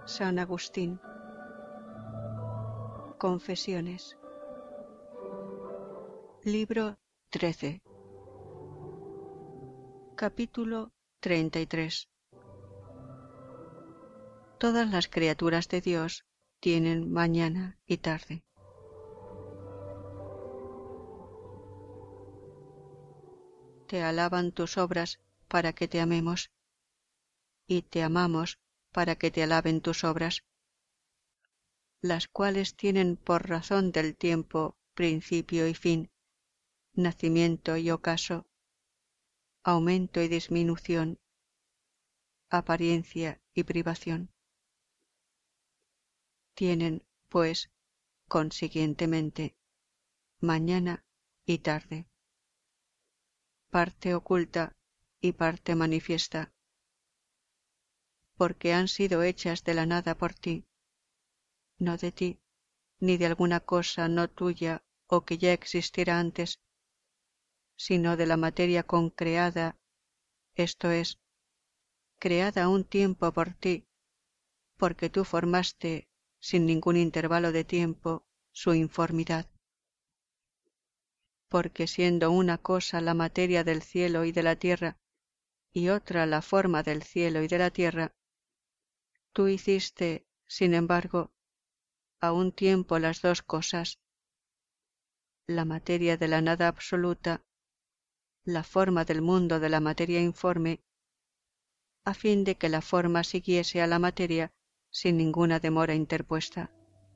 San Agustín. Confesiones. Libro 13. Capítulo 33. Todas las criaturas de Dios tienen mañana y tarde. Te alaban tus obras para que te amemos, y te amamos para que te alaben tus obras, las cuales tienen por razón del tiempo principio y fin, nacimiento y ocaso, aumento y disminución, apariencia y privación. Tienen, pues, consiguientemente, mañana y tarde, parte oculta y parte manifiesta, porque han sido hechas de la nada por ti, no de ti, ni de alguna cosa no tuya o que ya existiera antes, sino de la materia concreada, esto es, creada a un tiempo por ti, porque tú formaste, sin ningún intervalo de tiempo, su informidad. Porque siendo una cosa la materia del cielo y de la tierra, y otra la forma del cielo y de la tierra, tú hiciste, sin embargo, a un tiempo las dos cosas, la materia de la nada absoluta, la forma del mundo de la materia informe, a fin de que la forma siguiese a la materia sin ninguna demora interpuesta.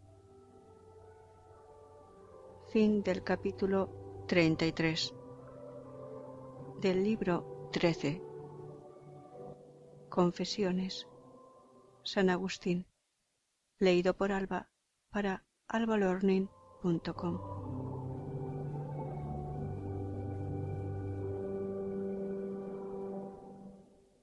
Fin del capítulo 33 del libro 13. Confesiones. San Agustín. Leído por Alba para albalearning.com.